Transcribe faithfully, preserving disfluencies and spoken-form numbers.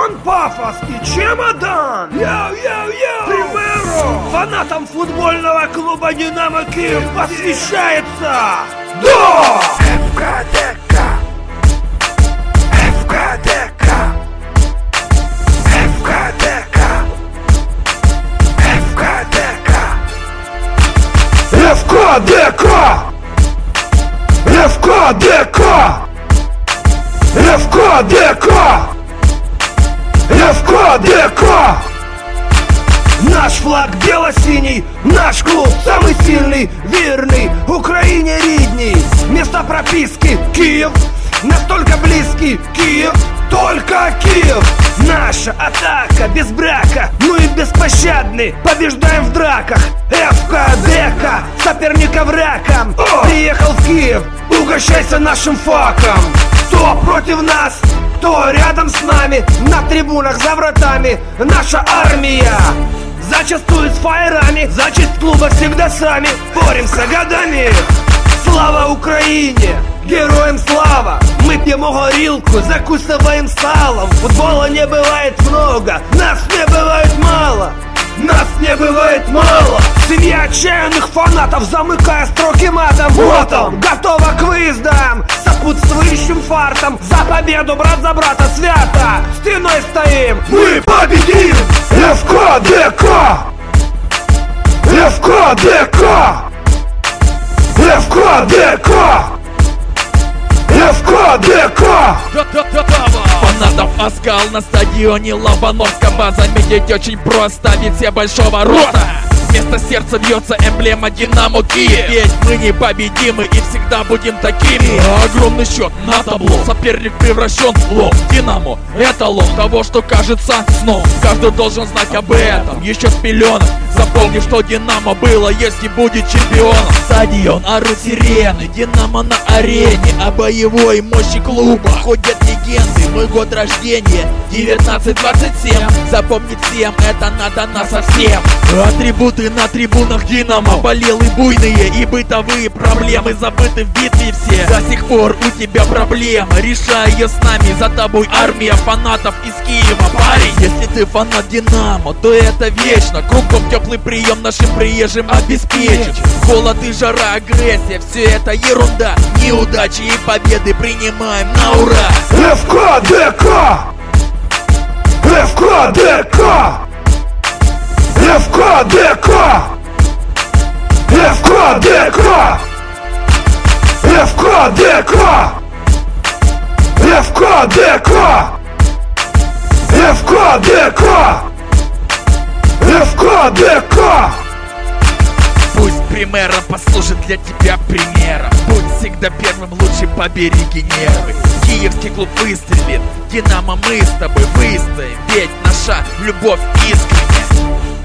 Антон Пафос и Чемодан. Йоу-йоу-йоу! Примеру, фанатам футбольного клуба «Динамо Киев» посвящается. Да! ФКДК, ФКДК, ФКДК, ФКДК, ФКДК, ФКДК, ФКДК, ФКДК. Наш флаг бело-синий, наш клуб самый сильный, верный, Украине рідній. Место прописки Киев, настолько близкий Киев, только Киев. Наша атака без брака, ну и беспощадный, побеждаем в драках. ФКДК, соперников раком, приехал в Киев, угощайся нашим факом. Кто против нас, кто рядом с нами, на трибунах за вратами наша армия. Зачастую с фаерами, за честь клуба всегда сами боремся годами. Слава Украине, героям слава. Мы пьем горілку, закусываем салом. Футбола не бывает много, нас не бывает мало. Нас не бывает мало. Семья отчаянных фанатов, замыкая строки матом. Матом, готова к выездам, сопутствующим фартом. За победу, брат за брата, свято стеной стоим. Мы победим! ФКДК! ФКДК! ФКДК! ФКДК! Фанатов оскал на стадионе Лобановского заметить очень просто, ведь все большого роста. Вместо сердца бьется эмблема «Динамо Киев». Ведь мы непобедимы и всегда будем такими. Огромный счет на табло, соперник превращен в лоб. Динамо — эталон того, что кажется сном. Каждый должен знать об этом еще с пеленок. Запомни, что Динамо было, есть и будет чемпионом. Стадион, орут сирены, Динамо на арене. О боевой мощи клуба ходят легенды. Мой год рождения девятнадцать двадцать семь. Запомнить всем, это надо насовсем. Атрибуты на трибунах Динамо, болелы буйные и бытовые проблемы забыты в битве все. До сих пор у тебя проблема, решай ее с нами. За тобой армия фанатов из Киева, парень. Если ты фанат Динамо, то это вечно. Кругом теплый прием нашим приезжим обеспечит. Холод и жара, агрессия, все это ерунда. Неудачи и победы принимаем на ура. ФКДК! ФКДК! ФКДК! ФКДК! ФКДК! ФКДК! ФКДК! ФКДК! Пусть Примера послужит для тебя примером. Будь всегда первым, лучше побереги нервы. Киевский клуб выстрелит, Динамо мы с тобой выстоим. Ведь наша любовь искренняя.